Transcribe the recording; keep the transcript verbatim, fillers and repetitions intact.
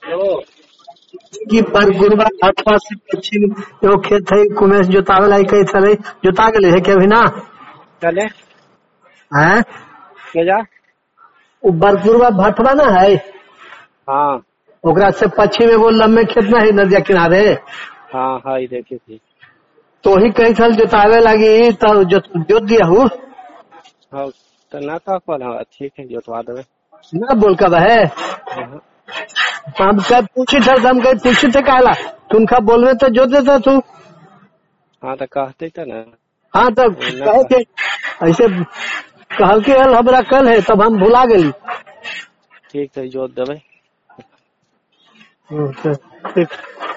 कि बरगुरबा घाटवा से पश्चिम एगो खेत है कुमेश जोतावे लाई कई चले जोता गेले है क्या भी ना चले हैं के जा वो बरगुरबा भटवा ना है हाँ ओकरा से पश्चिम एगो लम्बे खेत ना है नदिया किनारे हाँ हाँ ये देखी थी तो ही कई साल जोतावे लगी तो जो, जोत दिया हूँ हाँ तो ना तो कौन हाँ ठीक है जोतवा देवे ना बोल कब है हाँ हम कब पूछी थे हम कहीं पूछी थे कहला तुमका बोलवे तो जोत देता तू हाँ तो कहते तो ना हाँ तो कहे के ऐसे कहल के हल हमरा कल है तब हम भुला गई ठीक है जोत देवे ठीक